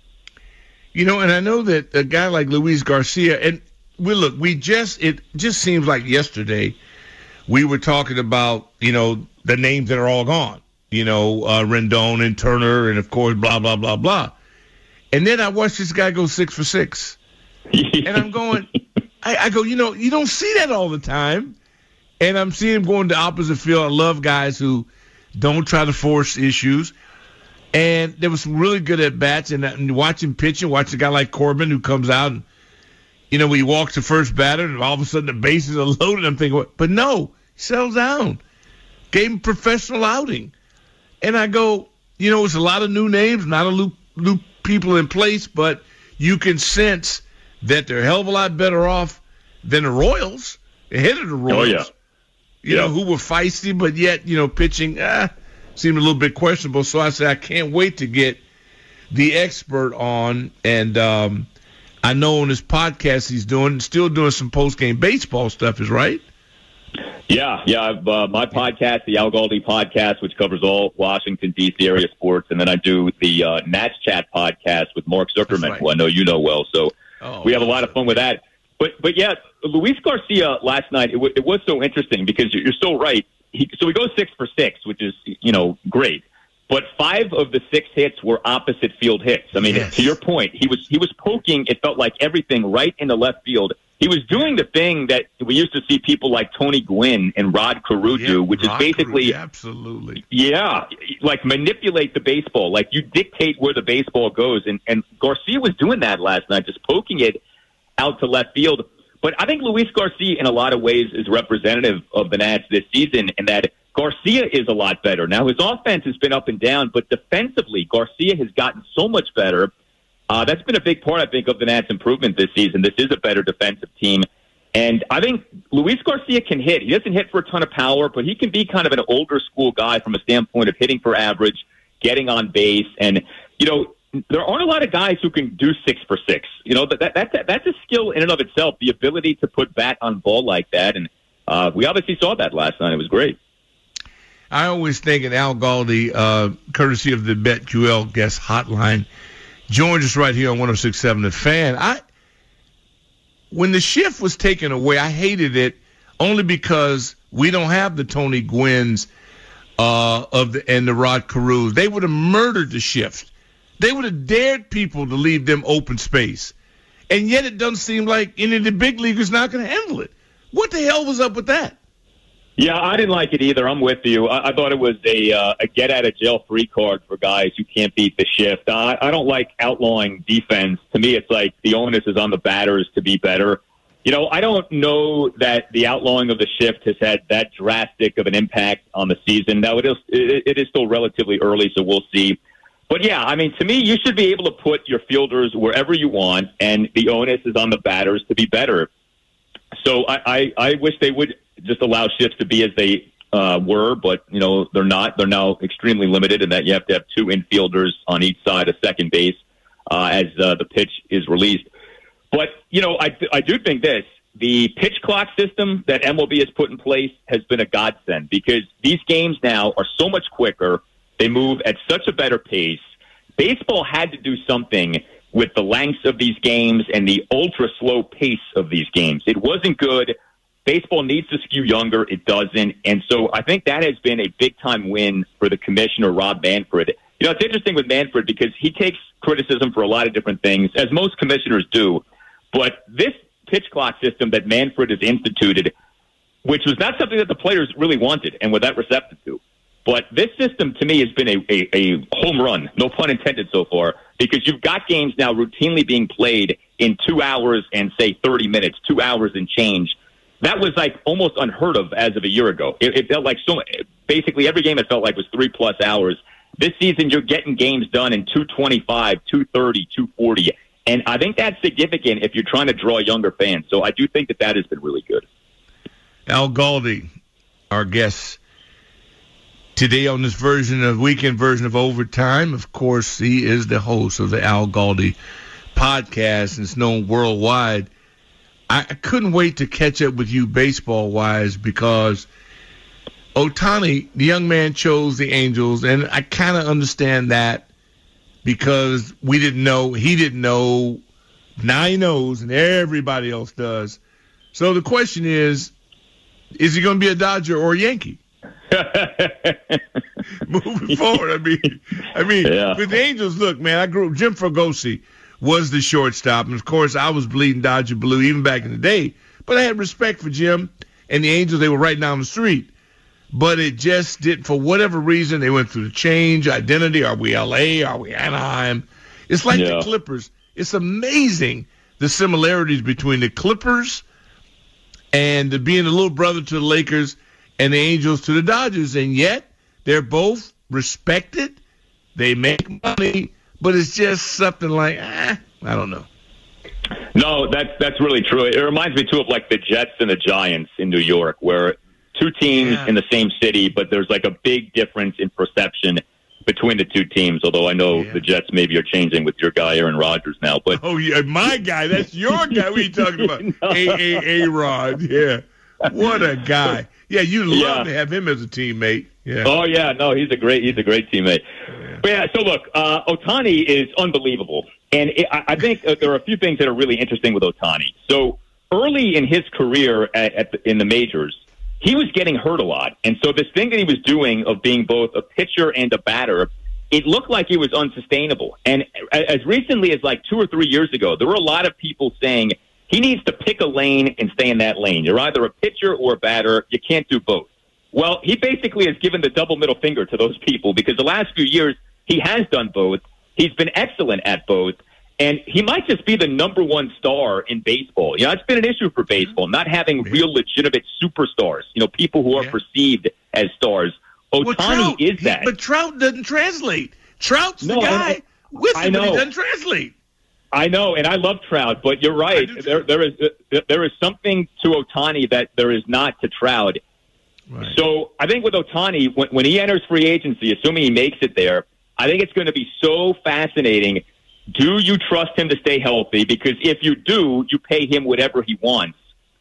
You know, and I know that a guy like Luis Garcia, and we look, we just, it just seems like yesterday we were talking about, you know, the names that are all gone, you know, uh, Rendon and Turner and, of course, blah, blah, blah, blah. And then I watched this guy go six for six. And I'm going, I, I go, you know, you don't see that all the time. And I'm seeing him going to opposite field. I love guys who don't try to force issues. And there was some really good at-bats. And, and watch him pitch and watch a guy like Corbin who comes out and, you know, when he walks the first batter and all of a sudden the bases are loaded, I'm thinking, but no, he settles down. Gave him professional outing. And I go, you know, it's a lot of new names, not a new, new people in place, but you can sense that they're a hell of a lot better off than the Royals, ahead of the Royals. Oh, yeah. You yeah. know, who were feisty, but yet, you know, pitching ah, seemed a little bit questionable. So I said, I can't wait to get the expert on. And um, I know on this podcast he's doing, still doing some post-game baseball stuff, is right? Yeah, yeah. I've, uh, my podcast, the Al Galdi podcast, which covers all Washington, D C area sports, and then I do the uh, Nats Chat podcast with Mark Zuckerman, right. who I know you know well. So oh, we have a lot of fun with that. But, but yeah, Luis Garcia last night, it, w- it was so interesting because you're so right. He, so he goes six for six, which is, you know, great. But five of the six hits were opposite field hits. I mean, yes. to your point, he was he was poking, it felt like everything right in the left field. He was doing the thing that we used to see people like Tony Gwynn and Rod Carew do, yeah, which Rod is basically Carew, absolutely, yeah, like manipulate the baseball, like you dictate where the baseball goes. And, and Garcia was doing that last night, just poking it out to left field. But I think Luis Garcia, in a lot of ways, is representative of the Nats this season, in that Garcia is a lot better. Now, his offense has been up and down, but defensively, Garcia has gotten so much better. Uh, that's been a big part, I think, of the Nats' improvement this season. This is a better defensive team. And I think Luis Garcia can hit. He doesn't hit for a ton of power, but he can be kind of an older school guy from a standpoint of hitting for average, getting on base. And, you know, there aren't a lot of guys who can do six for six. You know, that, that, that's, that's a skill in and of itself, the ability to put bat on ball like that. And uh, we obviously saw that last night. It was great. I always think in Al Galdi, uh, courtesy of the BetQL guest hotline, joins us right here on one oh six point seven The Fan. I, when the shift was taken away, I hated it only because we don't have the Tony Gwynn's uh, of the, and the Rod Carews. They would have murdered the shift. They would have dared people to leave them open space. And yet it doesn't seem like any of the big leaguers not going to handle it. What the hell was up with that? Yeah, I didn't like it either. I'm with you. I, I thought it was a, uh, a get-out-of-jail-free card for guys who can't beat the shift. I, I don't like outlawing defense. To me, it's like the onus is on the batters to be better. You know, I don't know that the outlawing of the shift has had that drastic of an impact on the season. Now, it is, it, it is still relatively early, so we'll see. But, yeah, I mean, to me, you should be able to put your fielders wherever you want, and the onus is on the batters to be better. So I, I, I wish they would just allow shifts to be as they uh, were, but, you know, they're not. They're now extremely limited in that you have to have two infielders on each side of second base uh, as uh, the pitch is released. But, you know, I, I do think this. The pitch clock system that M L B has put in place has been a godsend because these games now are so much quicker. They move at such a better pace. Baseball had to do something with the lengths of these games and the ultra-slow pace of these games. It wasn't good. Baseball needs to skew younger. It doesn't. And so I think that has been a big-time win for the commissioner, Rob Manfred. You know, it's interesting with Manfred because he takes criticism for a lot of different things, as most commissioners do. But this pitch clock system that Manfred has instituted, which was not something that the players really wanted and were that receptive to. But this system, to me, has been a, a, a home run, no pun intended so far, because you've got games now routinely being played in two hours and, say, thirty minutes, two hours and change. That was, like, almost unheard of as of a year ago. It, it felt like so basically every game it felt like was three-plus hours. This season, you're getting games done in two twenty-five, two thirty, two forty. And I think that's significant if you're trying to draw younger fans. So I do think that that has been really good. Al Galdi, our guest today on this version of weekend version of Overtime. Of course, he is the host of the Al Galdi podcast, and it's known worldwide. I, I couldn't wait to catch up with you baseball-wise because Ohtani, the young man, chose the Angels, and I kind of understand that because we didn't know, he didn't know, now he knows, and everybody else does. So the question is, is he going to be a Dodger or a Yankee? Moving forward, I mean, I mean, yeah. With the Angels, look, man, I grew up, Jim Fregosi was the shortstop, and of course, I was bleeding Dodger blue even back in the day, but I had respect for Jim and the Angels. They were right down the street, but it just did, for whatever reason, they went through the change, identity. Are we L A? Are we Anaheim? It's like yeah. the Clippers. It's amazing the similarities between the Clippers and the, being the little brother to the Lakers and the Angels to the Dodgers, and yet they're both respected. They make money, but it's just something like, eh, I don't know. No, that's that's really true. It reminds me, too, of like the Jets and the Giants in New York, where two teams yeah. in the same city, but there's like a big difference in perception between the two teams, although I know yeah. the Jets maybe are changing with your guy, Aaron Rodgers, now. But Oh, yeah, my guy. That's your guy. What are you talking about? no. A A A Rod, yeah. What a guy. Yeah, you love yeah. to have him as a teammate. Yeah. Oh, yeah. No, he's a great he's a great teammate. Yeah. But, yeah, so, look, uh, Ohtani is unbelievable. And it, I, I think uh, there are a few things that are really interesting with Ohtani. So early in his career at, at the, in the majors, he was getting hurt a lot. And so this thing that he was doing of being both a pitcher and a batter, it looked like it was unsustainable. And as recently as like two or three years ago, there were a lot of people saying he needs to pick a lane and stay in that lane. You're either a pitcher or a batter. You can't do both. Well, he basically has given the double middle finger to those people because the last few years he has done both. He's been excellent at both. And he might just be the number one star in baseball. You know, it's been an issue for baseball, not having real legitimate superstars, you know, people who are yeah. perceived as stars. Ohtani well, Trout, he, is that. But Trout doesn't translate. Trout's no, the guy I, with him, but he doesn't translate. I know, and I love Trout, but you're right. There, there is there is something to Ohtani that there is not to Trout. Right. So I think with Ohtani, when, when he enters free agency, assuming he makes it there, I think it's going to be so fascinating. Do you trust him to stay healthy? Because if you do, you pay him whatever he wants.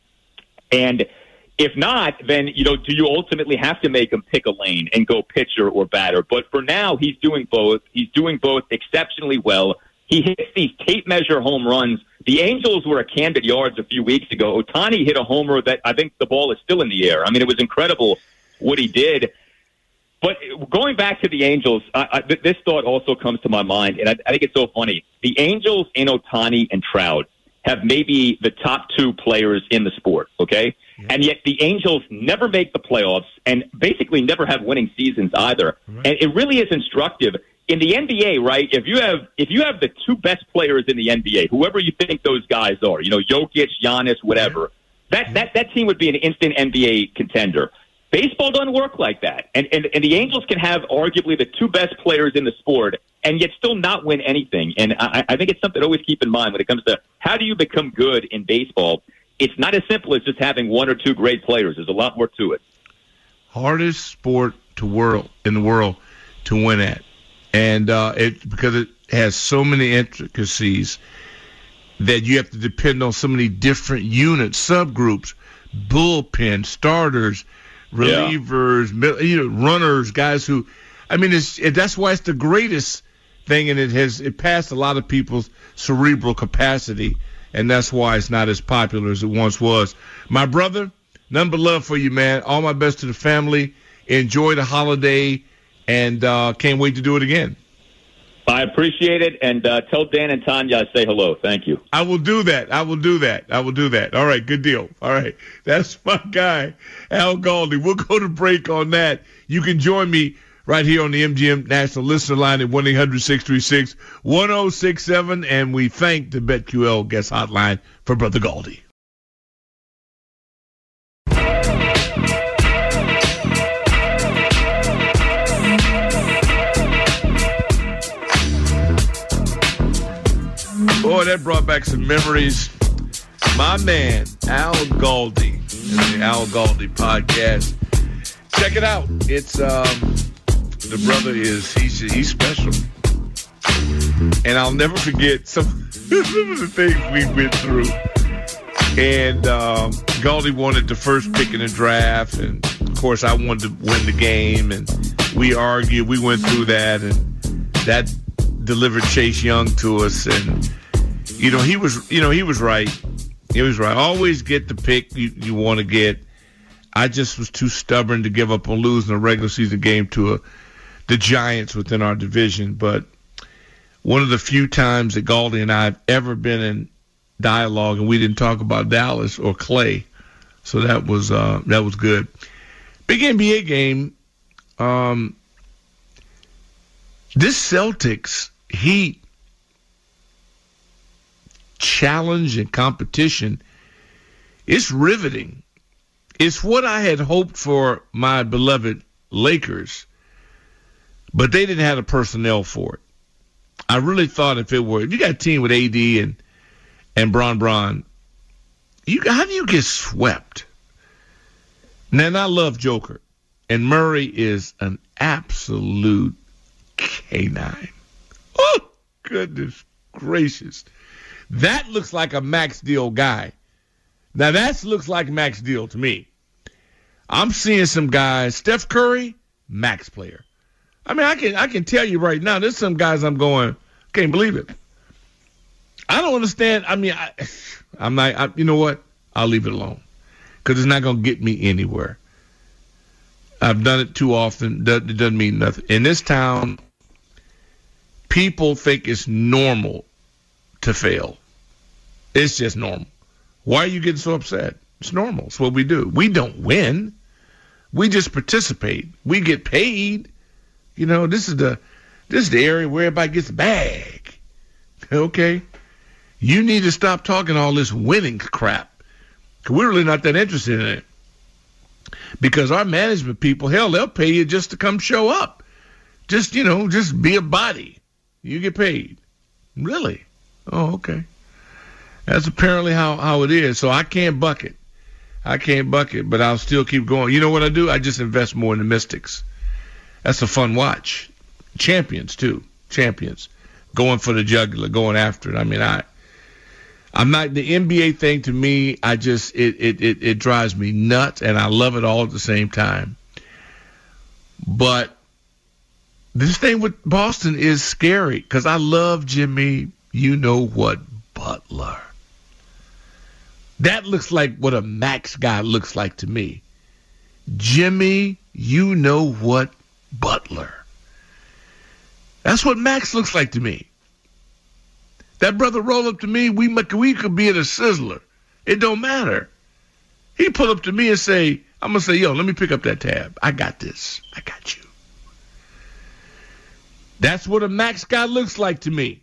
And if not, then, you know, do you ultimately have to make him pick a lane and go pitcher or batter? But for now, he's doing both. He's doing both exceptionally well. He hits these tape measure home runs. The Angels were at Camden Yards a few weeks ago. Ohtani hit a homer that I think the ball is still in the air. I mean, it was incredible what he did. But going back to the Angels, I, I, this thought also comes to my mind, and I, I think it's so funny. The Angels in Ohtani and Trout have maybe the top two players in the sport, okay? Yeah. And yet the Angels never make the playoffs and basically never have winning seasons either. Right. And it really is instructive. In the N B A, right, if you have if you have the two best players in the N B A, whoever you think those guys are, you know, Jokic, Giannis, whatever, yeah. that, yeah. that, that team would be an instant N B A contender. Baseball doesn't work like that. And, and and the Angels can have arguably the two best players in the sport and yet still not win anything. And I, I think it's something to always keep in mind when it comes to how do you become good in baseball. It's not as simple as just having one or two great players. There's a lot more to it. Hardest sport to world in the world to win at. And uh, it because it has so many intricacies that you have to depend on so many different units, subgroups, bullpen, starters, relievers, yeah. you know, runners, guys who, I mean, it's it, that's why it's the greatest thing, and it has it passed a lot of people's cerebral capacity, and that's why it's not as popular as it once was. My brother, none but love for you, man. All my best to the family. Enjoy the holiday, and uh, can't wait to do it again. I appreciate it, and uh, tell Dan and Tanya I say hello. Thank you. I will do that. I will do that. I will do that. All right, good deal. All right, that's my guy, Al Galdi. We'll go to break on that. You can join me right here on the M G M National Listener Line at one eight hundred six three six one oh six seven, and we thank the BetQL guest hotline for Brother Galdi. Boy, that brought back some memories. My man, Al Galdi, in the Al Galdi podcast. Check it out. It's, um, the brother is, he's, he's special. And I'll never forget some, some of the things we went through. And um, Galdi wanted the first pick in the draft. And, of course, I wanted to win the game. And we argued. We went through that. And that delivered Chase Young to us. And, you know, he was, you know, he was right. He was right. Always get the pick you, you want to get. I just was too stubborn to give up on losing a regular season game to a, the Giants within our division. But one of the few times that Galdi and I have ever been in dialogue and we didn't talk about Dallas or Clay. So that was uh, that was good. Big N B A game. Um, this Celtics Heat challenge and competition, it's riveting. It's what I had hoped for my beloved Lakers, but they didn't have the personnel for it. I really thought if it were, if you got a team with A D and and Bron Bron, you how do you get swept? Now, and I love Joker, and Murray is an absolute canine. Oh, goodness gracious. That looks like a max deal guy. Now, that looks like max deal to me. I'm seeing some guys, Steph Curry, max player. I mean, I can I can tell you right now, there's some guys I'm going, can't believe it. I don't understand. I mean, I, I'm not, I, you know what? I'll leave it alone because it's not going to get me anywhere. I've done it too often. It doesn't mean nothing. In this town, people think it's normal to fail. It's just normal. Why are you getting so upset? It's normal. It's what we do. We don't win. We just participate. We get paid. You know, this is the this is the area where everybody gets a bag. Okay? You need to stop talking all this winning crap. Because we're really not that interested in it. Because our management people, hell, they'll pay you just to come show up. Just, you know, just be a body. You get paid. Really? Oh, okay. That's apparently how, how it is. So I can't buck it. I can't buck it, but I'll still keep going. You know what I do? I just invest more in the Mystics. That's a fun watch. Champions, too. Champions. Going for the jugular, going after it. I mean, I, I'm not, the N B A thing to me, I just, it, it, it, it drives me nuts, and I love it all at the same time. But this thing with Boston is scary because I love Jimmy, you know what, Butler. That looks like what a Max guy looks like to me. Jimmy, you know what, Butler. That's what Max looks like to me. That brother roll up to me, we we could be at a Sizzler. It don't matter. He pull up to me and say, I'm going to say, yo, let me pick up that tab. I got this. I got you. That's what a Max guy looks like to me.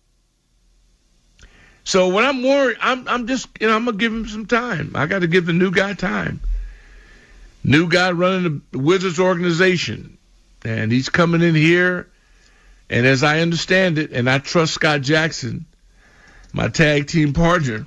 So when I'm worried, I'm I'm just, you know, I'm going to give him some time. I got to give the new guy time. New guy running the Wizards organization. And he's coming in here. And as I understand it, and I trust Scott Jackson, my tag team partner,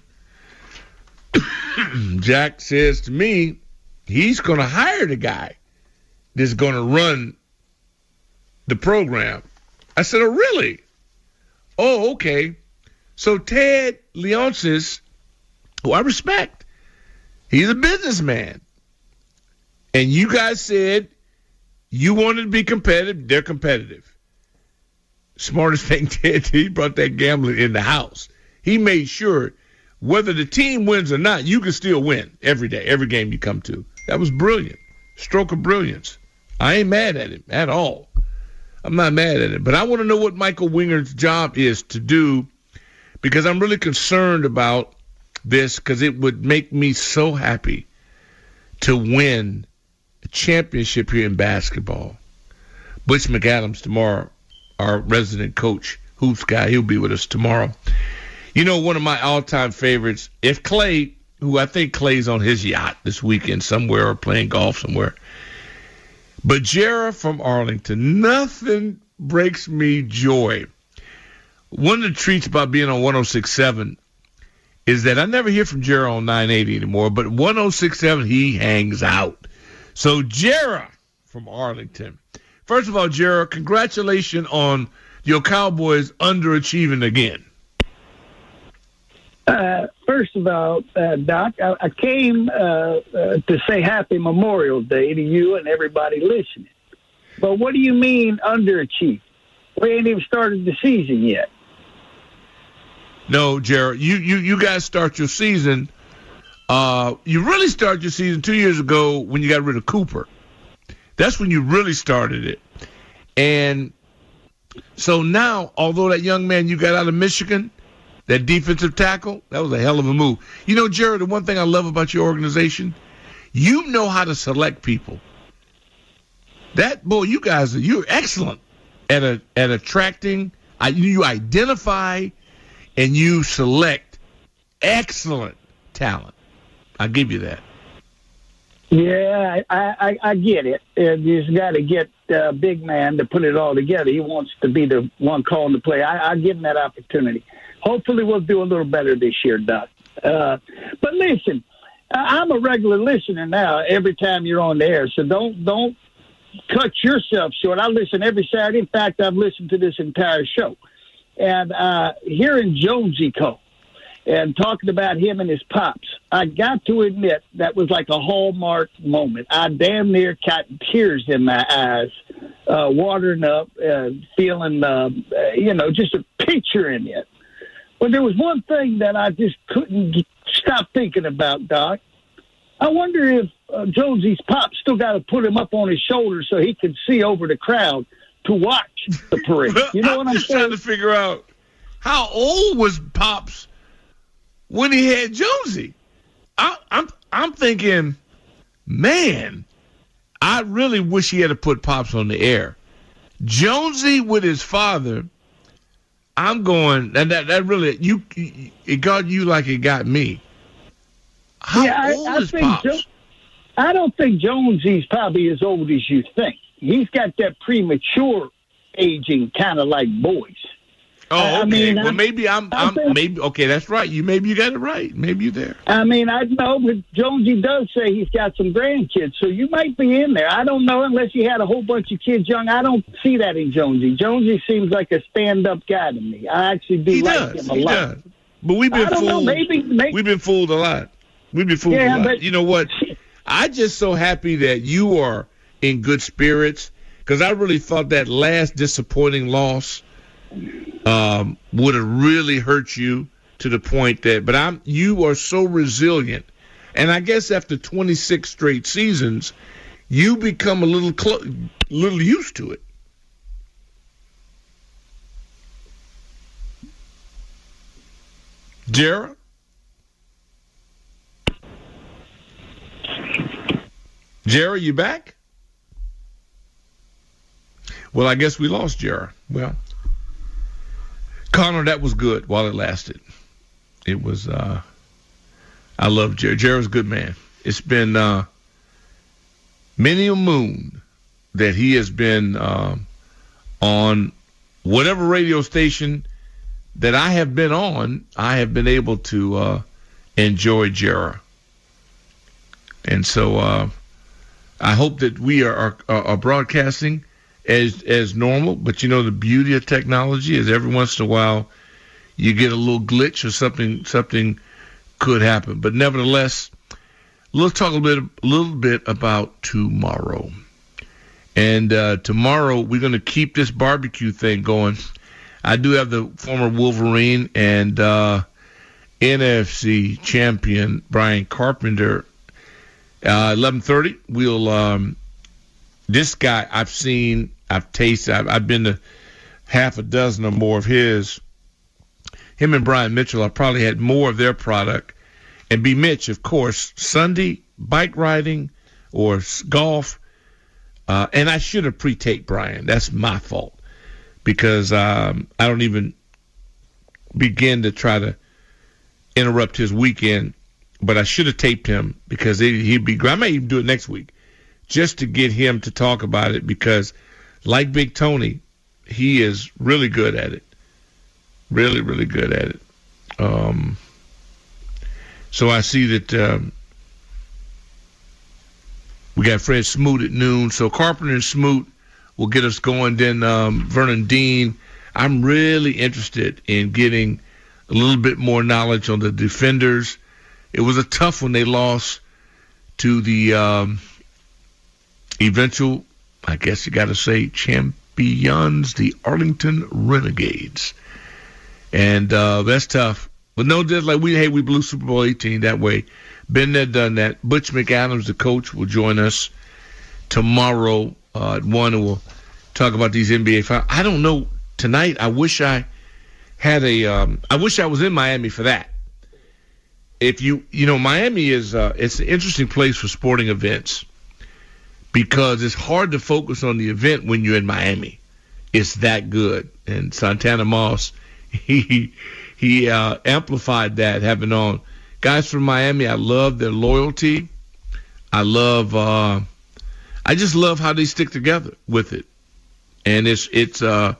Jack says to me, he's going to hire the guy that's going to run the program. I said, oh, really? Oh, okay. So Ted Leonsis, who I respect, he's a businessman. And you guys said you wanted to be competitive. They're competitive. Smartest thing Ted did, he brought that gambling in the house. He made sure whether the team wins or not, you can still win every day, every game you come to. That was brilliant. Stroke of brilliance. I ain't mad at him at all. I'm not mad at it. But I want to know what Michael Winger's job is to do, because I'm really concerned about this, because it would make me so happy to win a championship here in basketball. Butch McAdams tomorrow, our resident coach, hoops guy, he'll be with us tomorrow. You know, one of my all-time favorites, if Clay, who I think Clay's on his yacht this weekend somewhere or playing golf somewhere, but Jera from Arlington, nothing breaks me joy. One of the treats about being on one oh six point seven is that I never hear from Jera on nine eighty anymore, but one oh six point seven, he hangs out. So Jera from Arlington. First of all, Jera, congratulations on your Cowboys underachieving again. Uh, first of all, uh, Doc, I, I came uh, uh, to say Happy Memorial Day to you and everybody listening. But what do you mean underachieve? We ain't even started the season yet. No, Jared, you, you, you guys start your season. Uh, you really started your season two years ago when you got rid of Cooper. That's when you really started it. And so now, although that young man you got out of Michigan, that defensive tackle, that was a hell of a move. You know, Jared, the one thing I love about your organization, you know how to select people. That, boy, you guys, are you're excellent at a, at attracting. You identify and you select excellent talent. I'll give you that. Yeah, I, I, I get it. Uh, you just got to get a uh, big man to put it all together. He wants to be the one calling the play. I, I give him that opportunity. Hopefully we'll do a little better this year, Doc. Uh, but listen, I'm a regular listener now every time you're on the air, so don't don't cut yourself short. I listen every Saturday. In fact, I've listened to this entire show. And uh, hearing Jonesy call and talking about him and his pops, I got to admit that was like a hallmark moment. I damn near got tears in my eyes, uh, watering up, uh, feeling, uh, you know, just a picture in it. But there was one thing that I just couldn't stop thinking about, Doc. I wonder if uh, Jonesy's pop still got to put him up on his shoulder so he can see over the crowd to watch the parade. You know I'm what I'm just saying? trying to figure out how old was Pops when he had Jonesy. I, I'm I'm thinking, man, I really wish he had to put Pops on the air. Jonesy with his father. I'm going, and that, that really, you, it got you like it got me. How yeah, old I, I is think Pops? Jo- I don't think Jonesy's probably as old as you think. He's got that premature aging, kind of like boys. Oh, okay. I mean, well, I'm, maybe I'm, I'm think, maybe okay. That's right. You maybe you got it right. Maybe you're there. I mean, I know, but Jonesy does say he's got some grandkids, so you might be in there. I don't know unless you had a whole bunch of kids young. I don't see that in Jonesy. Jonesy seems like a stand-up guy to me. I actually do he like does. him a he lot. Does. But we've been I don't fooled. know, maybe, maybe we've been fooled a lot. We've been fooled yeah, a lot. But, you know what? I'm just so happy that you are in good spirits because I really thought that last disappointing loss um, would have really hurt you to the point that. But I'm you are so resilient, and I guess after twenty-six straight seasons, you become a little clo- little used to it. Jarrah? Jarrah, you back? Well, I guess we lost Jarrah. Well, Connor, that was good while it lasted. It was, uh, I love Jarrah. Jarrah's a good man. It's been uh, many a moon that he has been uh, on whatever radio station that I have been on. I have been able to uh, enjoy Jarrah. And so uh, I hope that we are, are, are broadcasting as as normal. But, you know, the beauty of technology is every once in a while you get a little glitch or something something could happen. But nevertheless, let's talk a little bit, a little bit about tomorrow. And uh, tomorrow we're going to keep this barbecue thing going. I do have the former Wolverine and uh, N F C champion Brian Carpenter. Uh, eleven thirty, we'll, um, this guy I've seen, I've tasted, I've, I've been to half a dozen or more of his. Him and Brian Mitchell, I probably had more of their product. And B. Mitch, of course, Sunday, bike riding or golf. Uh, and I should have pre-taped Brian. That's my fault. Because um, I don't even begin to try to interrupt his weekend. But I should have taped him because he'd be great. I may even do it next week just to get him to talk about it because, like Big Tony, he is really good at it. Really, really good at it. Um, so I see that um, we got Fred Smoot at noon. So Carpenter and Smoot will get us going. Then um, Vernon Dean. I'm really interested in getting a little bit more knowledge on the defenders. It was a tough one. They lost to the um, eventual, I guess you got to say, champions, the Arlington Renegades. And uh, that's tough. But no, just like we, hey, we blew Super Bowl eighteen that way. Been there, done that. Butch McAdams, the coach, will join us tomorrow uh, at one, and we'll talk about these N B A finals. I don't know. Tonight, I wish I had a, um, I wish I was in Miami for that. If you, you know, Miami is, uh, it's an interesting place for sporting events because it's hard to focus on the event when you're in Miami. It's that good. And Santana Moss, he, he, uh, amplified that having on guys from Miami. I love their loyalty. I love, uh, I just love how they stick together with it. And it's, it's, uh,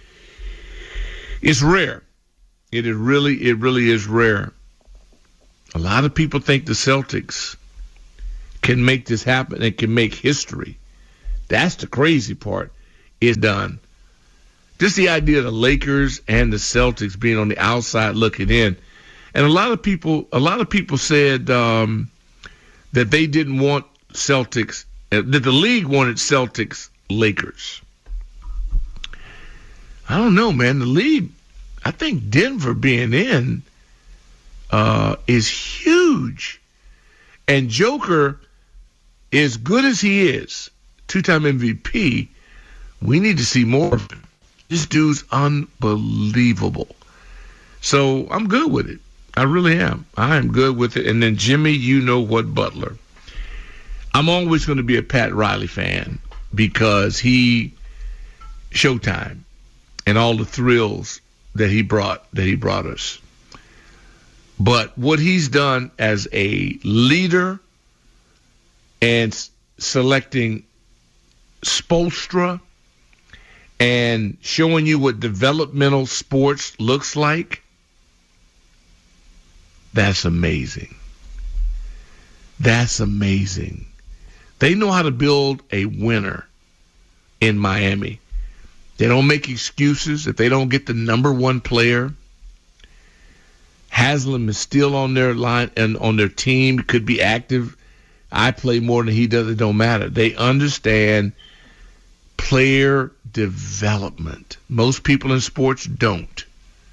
it's rare. It is really, it really is rare. A lot of people think the Celtics can make this happen and can make history. That's the crazy part. It's done. Just the idea of the Lakers and the Celtics being on the outside looking in. And a lot of people, a lot of people said um, that they didn't want Celtics, uh, that the league wanted Celtics Lakers. I don't know, man. The league, I think Denver being in Uh, is huge. And Joker, as good as he is, two-time M V P, we need to see more of him. This dude's unbelievable. So I'm good with it. I really am. I am good with it. And then Jimmy, you know what, Butler. I'm always going to be a Pat Riley fan because he, Showtime, and all the thrills that he brought, that he brought us. But what he's done as a leader and selecting Spoelstra and showing you what developmental sports looks like, that's amazing. That's amazing. They know how to build a winner in Miami. They don't make excuses if they don't get the number one player. Haslam is still on their line and on their team. Could be active. I play more than he does. It don't matter. They understand player development. Most people in sports don't.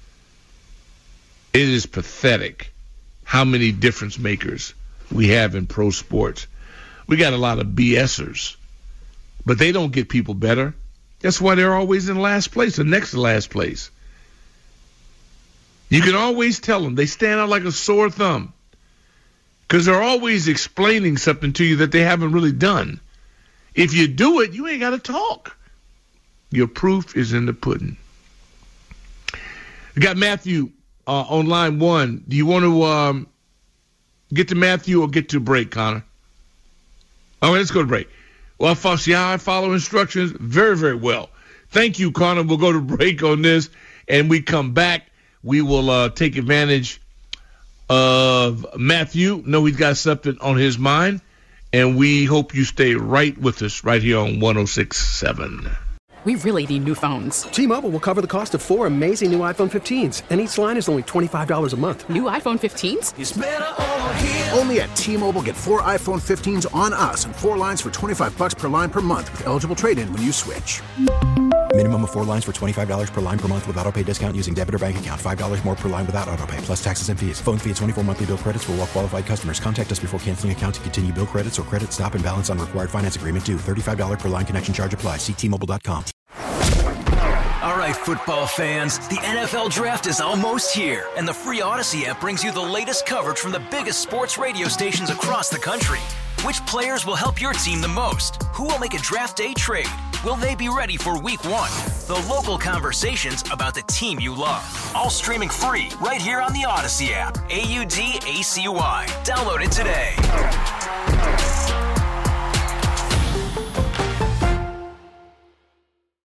It is pathetic how many difference makers we have in pro sports. We got a lot of BSers, but they don't get people better. That's why they're always in last place or next to last place. You can always tell them. They stand out like a sore thumb because they're always explaining something to you that they haven't really done. If you do it, you ain't got to talk. Your proof is in the pudding. We got Matthew uh, on line one. Do you want to um, get to Matthew or get to break, Connor? All right, let's go to break. Well, see how I follow instructions? Very, very well. Thank you, Connor. We'll go to break on this, and we come back. We will uh, take advantage of Matthew. Know he's got something on his mind, and we hope you stay right with us right here on one oh six point seven. We really need new phones. T-Mobile will cover the cost of four amazing new iPhone fifteens, and each line is only twenty-five dollars a month. New iPhone fifteens? It's better over here. Only at T-Mobile, get four iPhone fifteens on us and four lines for twenty-five dollars per line per month with eligible trade-in when you switch. Minimum of four lines for twenty-five dollars per line per month with autopay discount using debit or bank account. five dollars more per line without autopay, plus taxes and fees. Phone fee at twenty-four monthly bill credits for well-qualified customers. Contact us before canceling account to continue bill credits or credit stop and balance on required finance agreement due. thirty-five dollars per line connection charge applies. See T Mobile dot com. All right, football fans, the N F L Draft is almost here, and the free Odyssey app brings you the latest coverage from the biggest sports radio stations across the country. Which players will help your team the most? Who will make a draft day trade? Will they be ready for week one? The local conversations about the team you love. All streaming free right here on the Odyssey app. A U D A C Y. Download it today.